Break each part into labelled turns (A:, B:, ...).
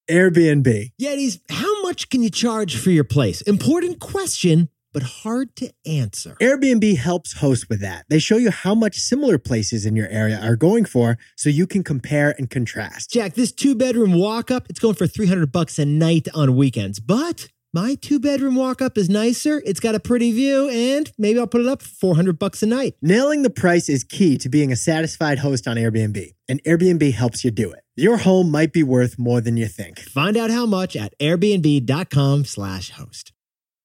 A: Airbnb.
B: Yetis, how much can you charge for your place? Important question, but hard to answer.
A: Airbnb helps host with that. They show you how much similar places in your area are going for so you can compare and contrast.
B: Jack, this 2-bedroom walk-up, it's going for $300 a night on weekends. But my 2-bedroom walk-up is nicer, it's got a pretty view, and maybe I'll put it up for $400 a night.
A: Nailing the price is key to being a satisfied host on Airbnb, and Airbnb helps you do it. Your home might be worth more than you think.
B: Find out how much at airbnb.com/host.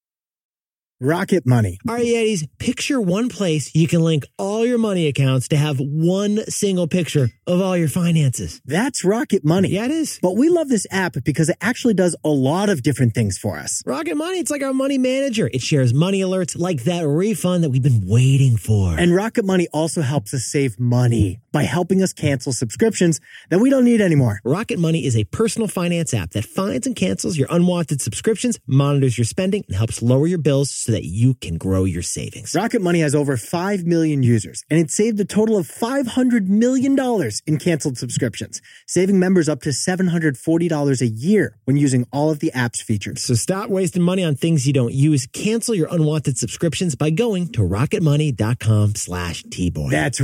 A: Rocket Money.
B: All right, Yetis, picture one place you can link all your money accounts to have one single picture of all your finances.
A: That's Rocket Money.
B: Yeah, it is.
A: But we love this app because it actually does a lot of different things for us.
B: Rocket Money, it's like our money manager. It shares money alerts like that refund that we've been waiting for.
A: And Rocket Money also helps us save money by helping us cancel subscriptions that we don't need anymore.
B: Rocket Money is a personal finance app that finds and cancels your unwanted subscriptions, monitors your spending, and helps lower your bills so that you can grow your savings.
A: Rocket Money has over 5 million users, and it saved a total of $500 million in canceled subscriptions, saving members up to $740 a year when using all of the app's features.
B: So stop wasting money on things you don't use. Cancel your unwanted subscriptions by going to rocketmoney.com/TBoy.
A: That's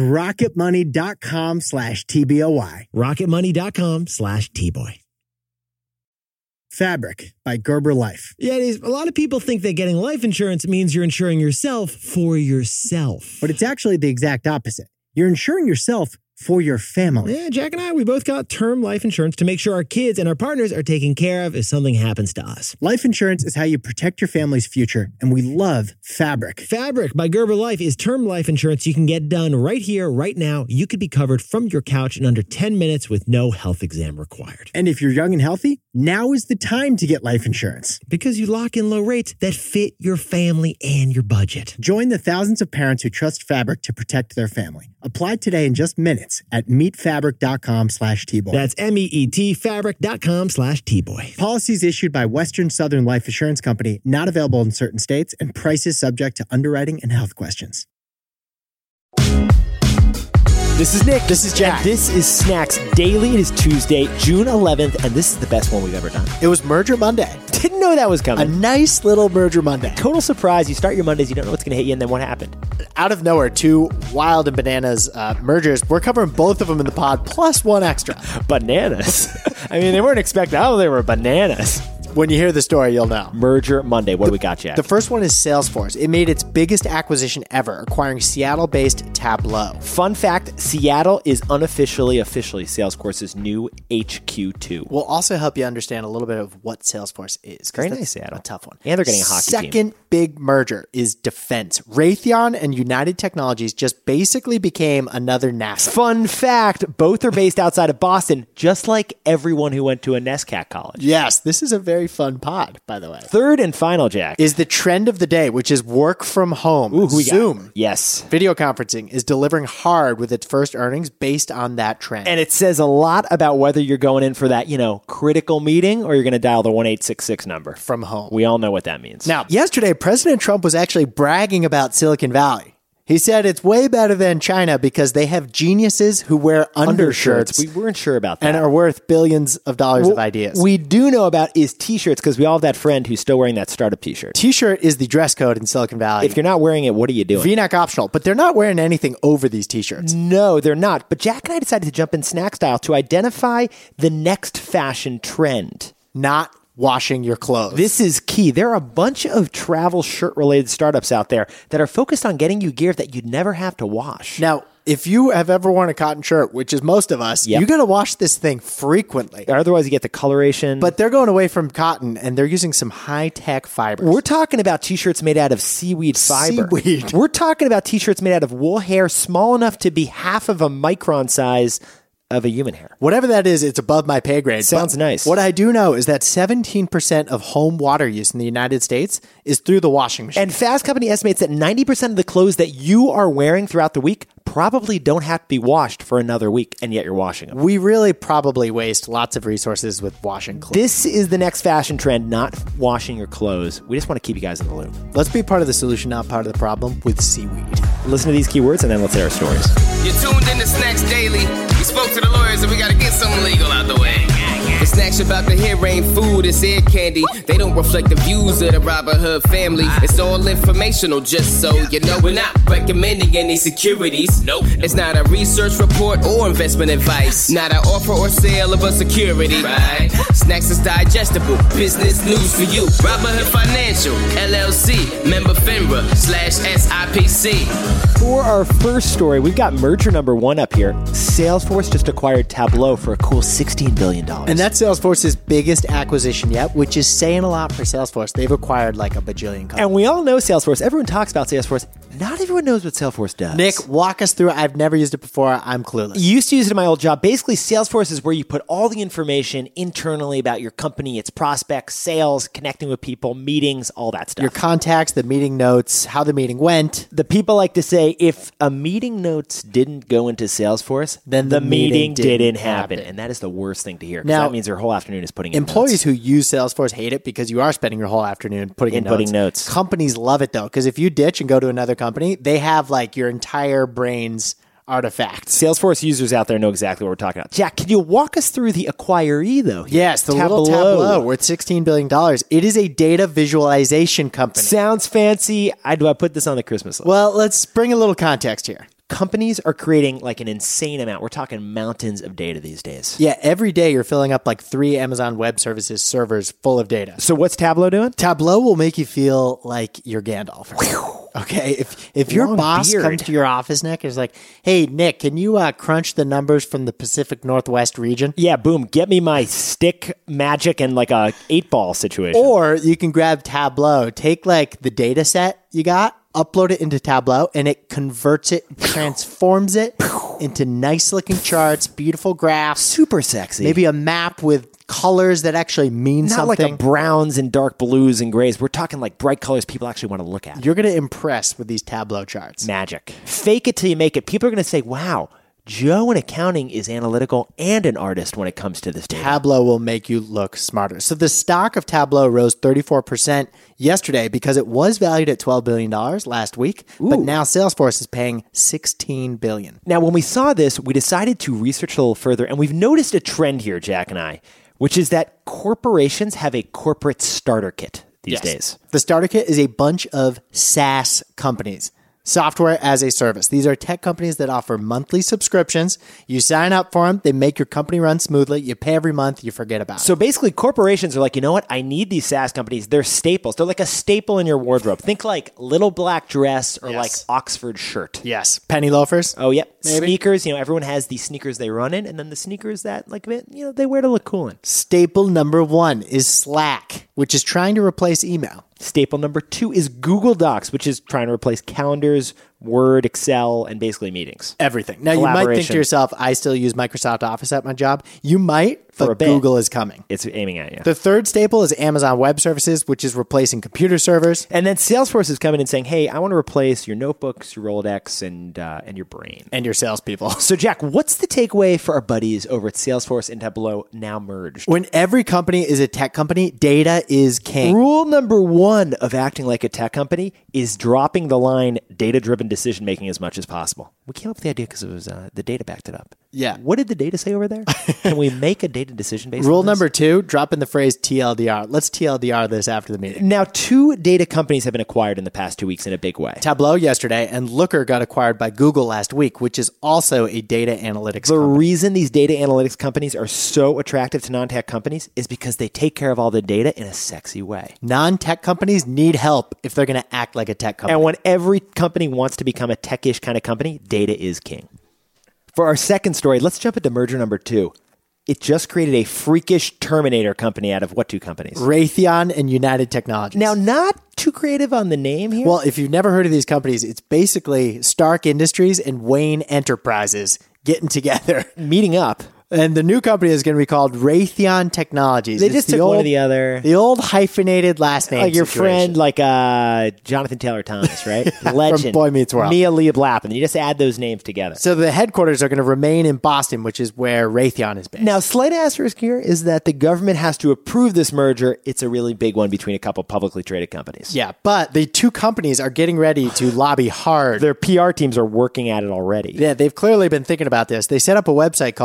A: rocketmoney.com/TBOY.
B: rocketmoney.com/TBoy.
A: Fabric by Gerber Life.
B: Yeah, it is. A lot of people think that getting life insurance means you're insuring yourself for yourself.
A: But it's actually the exact opposite. You're insuring yourself for your family.
B: Yeah, Jack and I, we both got term life insurance to make sure our kids and our partners are taken care of if something happens to us.
A: Life insurance is how you protect your family's future, and we love Fabric.
B: Fabric by Gerber Life is term life insurance you can get done right here, right now. You could be covered from your couch in under 10 minutes with no health exam required.
A: And if you're young and healthy, now is the time to get life insurance.
B: Because you lock in low rates that fit your family and your budget.
A: Join the thousands of parents who trust Fabric to protect their family. Apply today in just minutes at meetfabric.com/TBoy.
B: That's MEET fabric.com/TBoy.
A: Policies issued by Western Southern Life Assurance Company, not available in certain states, and prices subject to underwriting and health questions.
C: This is Nick.
A: This is Jack.
C: And this is Snacks Daily. It is Tuesday, June 11th, and this is the best one we've ever done.
A: It was Merger Monday.
C: Didn't know that was
A: A
C: coming.
A: nice little Merger Monday.
C: Total surprise. You start your Mondays, you don't know what's going to hit you, and then what happened?
A: Out of nowhere, 2 wild and bananas mergers. We're covering both of them in the pod, plus one extra.
C: Bananas. I mean, they weren't expecting. Oh, they were bananas.
A: When you hear the story, you'll know.
C: Merger Monday. What do we got, Jack?
A: The first one is Salesforce. It made its biggest acquisition ever, acquiring Seattle-based Tableau.
C: Fun fact, Seattle is officially Salesforce's new HQ2.
A: We'll also help you understand a little bit of what Salesforce is.
C: Very
A: that's
C: nice, Seattle.
A: A tough one.
C: And they're getting a hockey team.
A: Second big merger is defense. Raytheon and United Technologies just basically became another NASA.
C: Fun fact, both are based outside of Boston, just like everyone who went to a NESCAC college.
A: Yes, this is a very fun pod, by the way.
C: Third and final, Jack,
A: is the trend of the day, which is work from home.
C: Ooh, who we got?
A: Zoom.
C: Yes.
A: Video conferencing is delivering hard with its first earnings based on that trend.
C: And it says a lot about whether you're going in for that, critical meeting or you're going to dial the 1-866 number.
A: From home.
C: We all know what that means.
A: Now, yesterday, President Trump was actually bragging about Silicon Valley. He said it's way better than China because they have geniuses who wear undershirts.
C: We weren't sure about that.
A: And are worth billions of dollars of ideas.
C: We do know about is T-shirts because we all have that friend who's still wearing that startup T-shirt.
A: T-shirt is the dress code in Silicon Valley.
C: If you're not wearing it, what are you doing?
A: V-neck optional, but they're not wearing anything over these T-shirts.
C: No, they're not. But Jack and I decided to jump in snack style to identify the next fashion trend.
A: Not washing your clothes.
C: This is key. There are a bunch of travel shirt-related startups out there that are focused on getting you gear that you'd never have to wash.
A: Now, if you have ever worn a cotton shirt, which is most of us,
C: Yep.
A: you got to wash this thing frequently.
C: Otherwise, you get the coloration.
A: But they're going away from cotton, and they're using some high-tech fibers.
C: We're talking about T-shirts made out of seaweed fiber.
A: Seaweed.
C: We're talking about T-shirts made out of wool hair small enough to be half of a micron size of a human hair.
A: Whatever that is, it's above my pay grade.
C: Sounds
A: But
C: nice.
A: What I do know is that 17% of home water use in the United States is through the washing machine.
C: And Fast Company estimates that 90% of the clothes that you are wearing throughout the week probably don't have to be washed for another week, and yet you're washing them.
A: We really probably waste lots of resources with washing clothes.
C: This is the next fashion trend, not washing your clothes. We just want to keep you guys in the loop.
A: Let's be part of the solution, not part of the problem with seaweed.
C: Listen to these keywords, and then let's hit our stories.
D: You're tuned in to Snacks Daily. We spoke to the lawyers and we got to get something legal out the way.
C: The
D: The snacks you're about to hear ain't food, it's ear candy. They don't reflect the views of the Robin Hood family. It's all informational, just so you know. We're not recommending any securities. Nope. It's not a research report or investment advice. Not an offer or sale of a security. Right. Snacks is digestible. Business news for you. Robin Hood Financial, LLC, member FINRA /SIPC.
C: For our first story, we've got merger number 1 up here. Salesforce just acquired Tableau for a cool $16 billion.
E: And that's Salesforce's biggest acquisition yet, which is saying a lot for Salesforce. They've acquired like a bajillion companies.
C: And we all know Salesforce. Everyone talks about Salesforce. Not everyone knows what Salesforce does.
E: Nick, walk us through it. I've never used it before. I'm clueless.
C: You used to use it in my old job. Basically, Salesforce is where you put all the information internally about your company, its prospects, sales, connecting with people, meetings, all that stuff.
E: Your contacts, the meeting notes, how the meeting went.
C: The people like to say, if a meeting notes didn't go into Salesforce,
E: then
C: the meeting didn't happen. And that is the worst thing to hear, because
E: Now,
C: that means their whole afternoon is putting in
E: employees
C: notes.
E: who use Salesforce hate it because you are spending your whole afternoon putting notes. Companies love it, though, because if you ditch and go to another company, they have like your entire brain's artifacts.
C: Salesforce users out there know exactly what we're talking about. Jack, can you walk us through the acquiree, though?
E: Yes, the little Tableau worth $16 billion. It is a data visualization company.
C: Sounds fancy. Do I put this on the Christmas list?
E: Well, let's bring a little context here.
C: Companies are creating like an insane amount. We're talking mountains of data these days.
E: Yeah, every day you're filling up like 3 Amazon Web Services servers full of data.
C: So what's Tableau doing?
E: Tableau will make you feel like you're Gandalf. Okay, if your
C: Long
E: boss
C: beard.
E: comes to your office, Nick, is like, hey, Nick, can you crunch the numbers from the Pacific Northwest region?
C: Yeah, boom. Get me my stick magic and like a 8-ball situation.
E: Or you can grab Tableau, take like the data set you got, upload it into Tableau, and it converts it, transforms it into nice looking charts, beautiful graphs.
C: Super sexy.
E: Maybe a map with colors that actually mean
C: Not
E: something.
C: like a browns and dark blues and grays. We're talking like bright colors people actually want to look at.
E: You're going to impress with these Tableau charts.
C: Magic. Fake it till you make it. People are going to say, wow, Joe in accounting is analytical and an artist when it comes to this data.
E: Tableau will make you look smarter. So the stock of Tableau rose 34% yesterday because it was valued at $12 billion last week, but now Salesforce is paying $16 billion.
C: Now, when we saw this, we decided to research a little further, and we've noticed a trend here, Jack and I, which is that corporations have a corporate starter kit these days.
E: The starter kit is a bunch of SaaS companies. Software as a service. These are tech companies that offer monthly subscriptions. You sign up for them. They make your company run smoothly. You pay every month. You forget about it.
C: So basically, corporations are like, you know what? I need these SaaS companies. They're staples. They're like a staple in your wardrobe. Think like little black dress or like Oxford shirt.
E: Yes. Penny loafers.
C: Oh, yep.
E: Maybe.
C: Sneakers. You know, everyone has the sneakers they run in, and then the sneakers that, like, you know, they wear to look cool in.
E: Staple number 1 is Slack, which is trying to replace email.
C: Staple number 2 is Google Docs, which is trying to replace calendars, Word, Excel, and basically meetings.
E: Everything. Now, you might think
C: Collaboration.
E: to yourself, I still use Microsoft Office at my job. You might,
C: For a
E: but
C: bit.
E: Google is coming.
C: It's aiming at you.
E: The third staple is Amazon Web Services, which is replacing computer servers.
C: And then Salesforce is coming and saying, hey, I want to replace your notebooks, your Rolodex, and your brain.
E: And your salespeople.
C: So, Jack, what's the takeaway for our buddies over at Salesforce and Tableau now merged?
E: When every company is a tech company, data is king.
C: Rule number 1 of acting like a tech company is dropping the line data-driven decision-making as much as possible. We came up with the idea because it was the data backed it up.
E: Yeah.
C: What did the data say over there? Can we make a data decision based
E: Rule
C: on this?
E: number 2, drop in the phrase TLDR. Let's TLDR this after the meeting.
C: Now, 2 data companies have been acquired in the past 2 weeks in a big way.
E: Tableau yesterday, and Looker got acquired by Google last week, which is also a data analytics
C: The
E: company.
C: reason these data analytics companies are so attractive to non-tech companies is because they take care of all the data in a sexy way.
E: Non-tech companies need help if they're going to act like a tech company.
C: And when every company wants to become a tech-ish kind of company, data is king. For our second story, let's jump into merger number 2. It just created a freakish Terminator company out of what 2 companies?
E: Raytheon and United Technologies.
C: Now, not too creative on the name here.
E: Well, if you've never heard of these companies, it's basically Stark Industries and Wayne Enterprises getting together.
C: meeting up.
E: And the new company is going to be called Raytheon Technologies.
C: They
E: It's
C: just
E: the
C: took one
E: old-
C: or the other.
E: The old hyphenated last name
C: Like your
E: situation.
C: friend, like Jonathan Taylor Thomas, right? Legend.
E: Boy Meets World.
C: Mia Leah Blappin. You just add those names together.
E: So the headquarters are going to remain in Boston, which is where Raytheon is based.
C: Now, slight asterisk here is that the government has to approve this merger. It's a really big one between a couple publicly traded companies.
E: Yeah, but the 2 companies are getting ready to lobby hard.
C: Their PR teams are working at it already.
E: Yeah, they've clearly been thinking about this. They set up a website called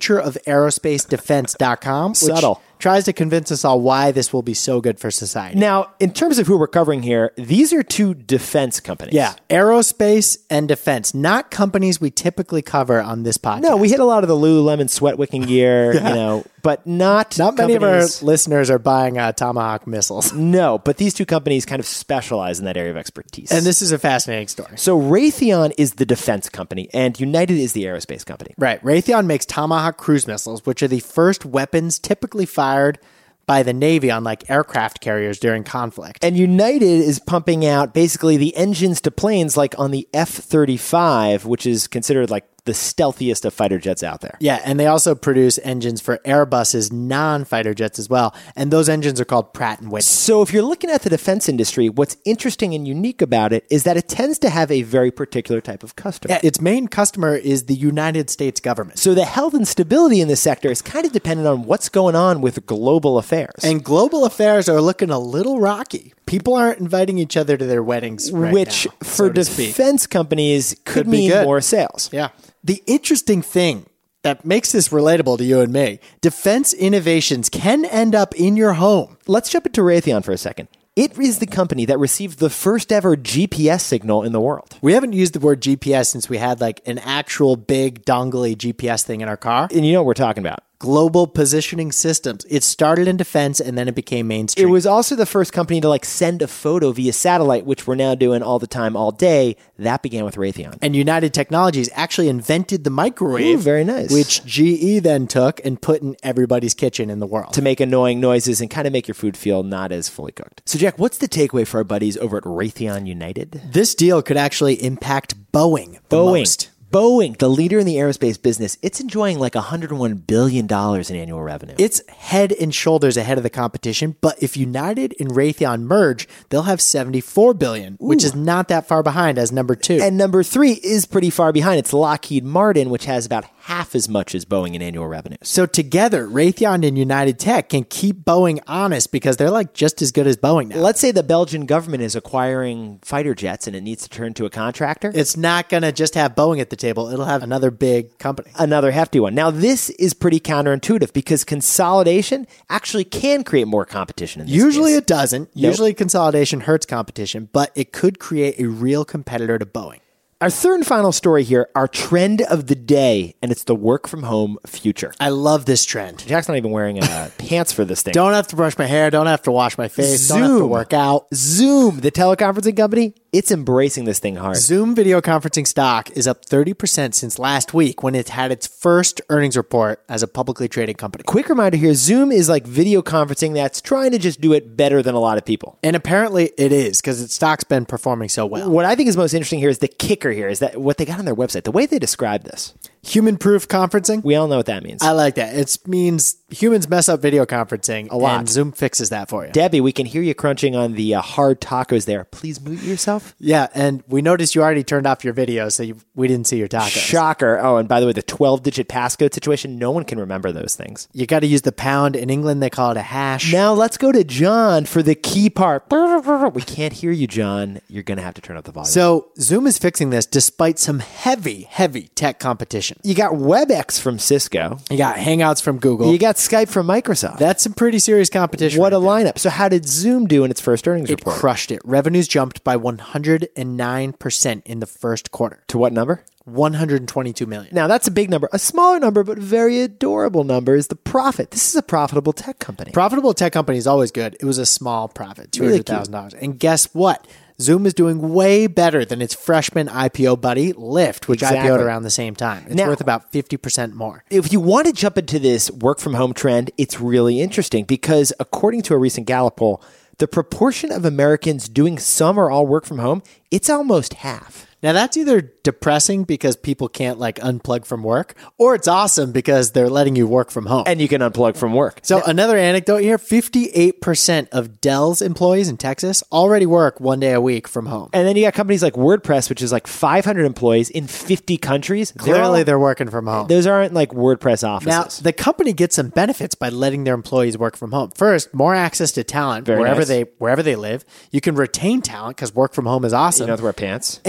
E: futureofaerospace-defense.com, which
C: Subtle.
E: tries to convince us all why this will be so good for society.
C: Now, in terms of who we're covering here, these are two defense companies.
E: Yeah, aerospace and defense, not companies we typically cover on this podcast.
C: No, we hit a lot of the Lululemon sweat wicking gear, but not
E: many of our
C: companies-
E: listeners are buying Tomahawk missiles.
C: No, but these two companies kind of specialize in that area of expertise.
E: And this is a fascinating story.
C: So Raytheon is the defense company, and United is the aerospace company.
E: Right. Raytheon makes Tomahawk cruise missiles, which are the first weapons typically fired by the Navy on like aircraft carriers during conflict.
C: And United is pumping out basically the engines to planes like on the F-35, which is considered like the stealthiest of fighter jets out there.
E: Yeah, and they also produce engines for Airbus's non-fighter jets as well. And those engines are called Pratt & Whitney.
C: So if you're looking at the defense industry, what's interesting and unique about it is that it tends to have a very particular type of customer.
E: Yeah, its main customer is the United States government.
C: So the health and stability in this sector is kind of dependent on what's going on with global affairs.
E: And global affairs are looking a little rocky. People aren't inviting each other to their weddings right
C: which
E: now,
C: for
E: so to speak.
C: defense companies could
E: be
C: mean
E: good.
C: more sales.
E: Yeah. The interesting thing that makes this relatable to you and me, defense innovations can end up in your home.
C: Let's jump into Raytheon for a second. It is the company that received the first ever GPS signal in the world.
E: We haven't used the word GPS since we had like an actual big dongly GPS thing in our car.
C: And you know what we're talking about.
E: Global positioning systems. It started in defense and then it became mainstream.
C: It was also the first company to like send a photo via satellite, which we're now doing all the time, all day. That began with Raytheon.
E: And United Technologies actually invented the microwave.
C: Ooh, very nice.
E: Which GE then took and put in everybody's kitchen in the world.
C: To make annoying noises and kind of make your food feel not as fully cooked. So Jack, what's the takeaway for our buddies over at Raytheon United?
E: This deal could actually impact Boeing the most.
C: Boeing, the leader in the aerospace business, it's enjoying like $101 billion in annual revenue.
E: It's head and shoulders ahead of the competition, but if United and Raytheon merge, they'll have $74 billion, which is not that far behind as number 2.
C: And number 3 is pretty far behind. It's Lockheed Martin, which has about half as much as Boeing in annual revenue.
E: So together, Raytheon and United Tech can keep Boeing honest because they're like just as good as Boeing now.
C: Let's say the Belgian government is acquiring fighter jets and it needs to turn to a contractor.
E: It's not going to just have Boeing at the table. It'll have another big company.
C: Another hefty one. Now, this is pretty counterintuitive because consolidation actually can create more competition in this
E: Usually
C: case.
E: it doesn't.
C: Nope.
E: Usually consolidation hurts competition, but it could create a real competitor to Boeing.
C: Our third and final story here, our trend of the day, and it's the work from home future.
E: I love this trend.
C: Jack's not even wearing pants for this thing.
E: Don't have to brush my hair. Don't have to wash my face. Don't have to
C: Zoom.
E: work out.
C: Zoom, the teleconferencing company, it's embracing this thing hard.
E: Zoom video conferencing stock is up 30% since last week when it had its first earnings report as a publicly traded company.
C: Quick reminder here, Zoom is like video conferencing that's trying to just do it better than a lot of people.
E: And apparently it is because its stock's been performing so well.
C: What I think is most interesting here is the kicker here, is that what they got on their website, the way they describe this.
E: Human-proof conferencing?
C: We all know what that means.
E: I like that. It means humans mess up video conferencing
C: A lot.
E: and Zoom fixes that for you.
C: Debbie, we can hear you crunching on the hard tacos there. Please mute yourself.
E: Yeah, and we noticed you already turned off your video, so we didn't see your tacos.
C: Shocker. Oh, and by the way, the 12-digit passcode situation, no one can remember those things.
E: You got to use the pound. In England, they call it a hash.
C: Now let's go to John for the key part. We can't hear you, John. You're going to have to turn up the volume.
E: So Zoom is fixing this despite some heavy tech competition.
C: You got WebEx from Cisco.
E: You got Hangouts from Google.
C: You got Skype from Microsoft.
E: That's some pretty serious competition.
C: What a
E: right there.
C: lineup. So how did Zoom do in its first earnings
E: It
C: report?
E: crushed it. Revenues jumped by 109% in the first quarter.
C: To what number?
E: 122 million.
C: Now, that's a big number. A smaller number, but very adorable number is the profit. This is a profitable tech company.
E: Profitable tech company is always good. It was a small profit,
C: Really
E: $200,000. And guess what? Zoom is doing way better than its freshman IPO buddy, Lyft, which
C: Exactly.
E: IPO'd around the same time. It's
C: Now-
E: worth about 50% more.
C: If you want to jump into this work from home trend, it's really interesting because according to a recent Gallup poll, the proportion of Americans doing some or all work from home, it's almost half.
E: Now, that's either depressing because people can't like unplug from work, or it's awesome because they're letting you work from home.
C: And you can unplug from work.
E: So another anecdote here, 58% of Dell's employees in Texas already work 1 day a week from home.
C: And then you got companies like WordPress, which is like 500 employees in 50 countries.
E: Clearly, they're working from home.
C: Those aren't like WordPress
E: Now,
C: offices.
E: the company gets some benefits by letting their employees work from home. First, more access to talent
C: Very
E: wherever
C: nice.
E: they live. You can retain talent because work from home is awesome.
C: You don't have to wear pants.
E: And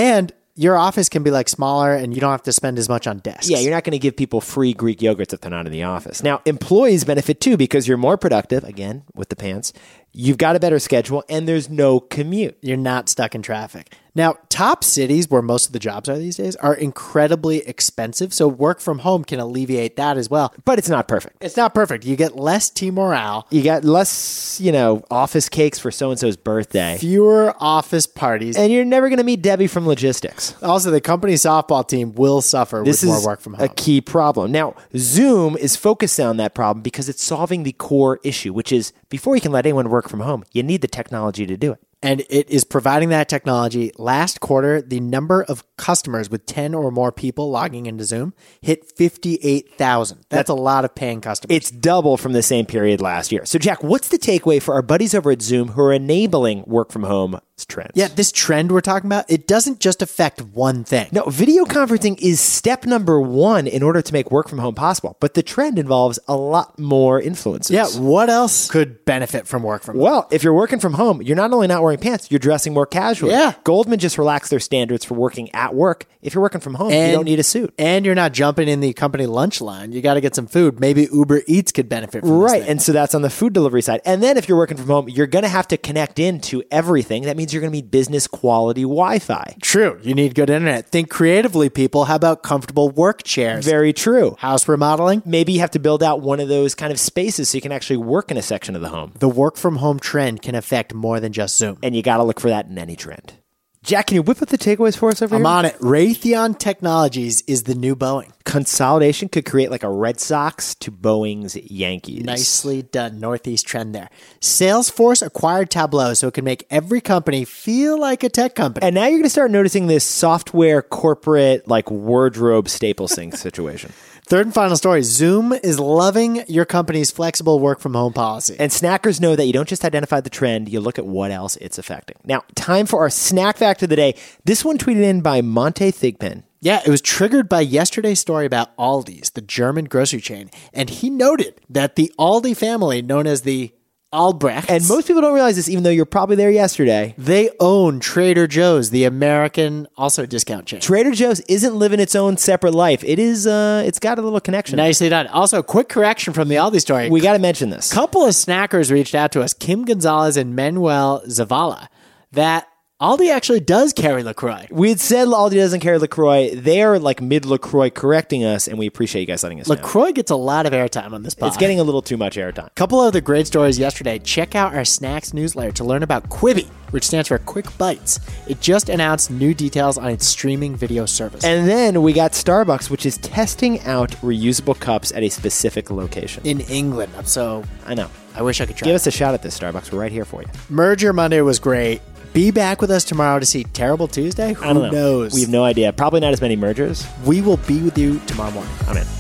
E: your office can be like smaller and you don't have to spend as much on desks.
C: Yeah, you're not going to give people free Greek yogurts if they're not in the office. Now, employees benefit too because you're more productive, again, with the pants. You've got a better schedule and there's no commute.
E: You're not stuck in traffic. Now, top cities where most of the jobs are these days are incredibly expensive, so work from home can alleviate that as well.
C: But it's not perfect.
E: It's not perfect. You get less team morale.
C: You got less, office cakes for so-and-so's birthday.
E: Fewer office parties.
C: And you're never going to meet Debbie from logistics.
E: Also, the company softball team will suffer with more work from home.
C: This is a key problem. Now, Zoom is focused on that problem because it's solving the core issue, which is before you can let anyone work from home, you need the technology to do it.
E: And it is providing that technology. Last quarter, the number of customers with 10 or more people logging into Zoom hit 58,000. That's a lot of paying customers.
C: It's double from the same period last year. So, Jack, what's the takeaway for our buddies over at Zoom who are enabling work from home trends?
E: Yeah, this trend we're talking about, it doesn't just affect one thing.
C: No, video conferencing is step number one in order to make work from home possible. But the trend involves a lot more influences.
E: Yeah, what else could benefit from work from home?
C: Well, if you're working from home, you're not only not wearing pants, you're dressing more casually.
E: Yeah.
C: Goldman just relaxed their standards for working at work. If you're working from home, you don't need a suit.
E: And you're not jumping in the company lunch line. You got to get some food. Maybe Uber Eats could benefit from this
C: Right.
E: thing.
C: And so that's on the food delivery side. And then if you're working from home, you're going to have to connect into everything. That means you're going to need business quality Wi-Fi.
E: True. You need good internet. Think creatively, people. How about comfortable work chairs?
C: Very true.
E: House remodeling?
C: Maybe you have to build out one of those kind of spaces so you can actually work in a section of the home.
E: The work from home trend can affect more than just Zoom.
C: And you got to look for that in any trend. Jack, can you whip up the takeaways for us over here?
E: I'm on it. Raytheon Technologies is the new Boeing.
C: Consolidation could create like a Red Sox to Boeing's Yankees.
E: Nicely done. Northeast trend there. Salesforce acquired Tableau so it can make every company feel like a tech company.
C: And now you're going to start noticing this software corporate like wardrobe staple sync situation.
E: Third and final story. Zoom is loving your company's flexible work from home policy.
C: And snackers know that you don't just identify the trend, you look at what else it's affecting. Now, time for our snack fact of the day. This one tweeted in by Monte Thigpen.
E: Yeah, it was triggered by yesterday's story about Aldi's, the German grocery chain. And he noted that the Aldi family, known as the Albrechts.
C: And most people don't realize this, even though you're probably there yesterday.
E: They own Trader Joe's, the American, also discount chain.
C: Trader Joe's isn't living its own separate life. It is, it's got a little connection.
E: Nicely done. Also, quick correction from the Aldi story.
C: We got to mention this.
E: Couple of snackers reached out to us, Kim Gonzalez and Manuel Zavala, that Aldi actually does carry LaCroix.
C: We had said Aldi doesn't carry LaCroix. They're like mid-LaCroix correcting us, and we appreciate you guys letting us know.
E: LaCroix gets a lot of airtime on this pod.
C: It's getting a little too much airtime.
E: Couple of the great stories yesterday. Check out our snacks newsletter to learn about Quibi, which stands for Quick Bites. It just announced new details on its streaming video service.
C: And then we got Starbucks, which is testing out reusable cups at a specific location.
E: In England. So
C: I know.
E: I wish I could try.
C: Give us a shot at this, Starbucks. We're right here for you.
E: Merger Monday was great. Be back with us tomorrow to see Terrible Tuesday?
C: I don't know.
E: Who knows?
C: We have no idea. Probably not as many mergers.
E: We will be with you tomorrow morning.
C: I'm in.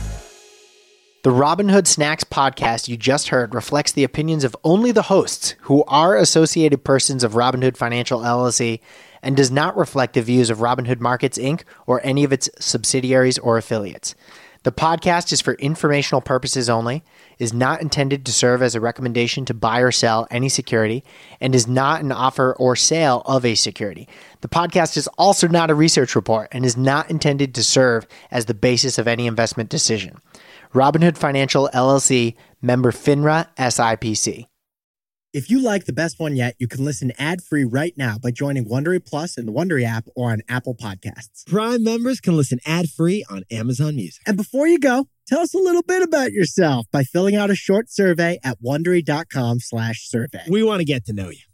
E: The Robinhood Snacks podcast you just heard reflects the opinions of only the hosts, who are associated persons of Robinhood Financial LLC, and does not reflect the views of Robinhood Markets, Inc. or any of its subsidiaries or affiliates. The podcast is for informational purposes only, is not intended to serve as a recommendation to buy or sell any security, and is not an offer or sale of a security. The podcast is also not a research report and is not intended to serve as the basis of any investment decision. Robinhood Financial LLC, member FINRA SIPC.
A: If you like The Best One Yet, you can listen ad-free right now by joining Wondery Plus in the Wondery app or on Apple Podcasts.
B: Prime members can listen ad-free on Amazon Music.
A: And before you go, tell us a little bit about yourself by filling out a short survey at Wondery.com/survey.
B: We want to get to know you.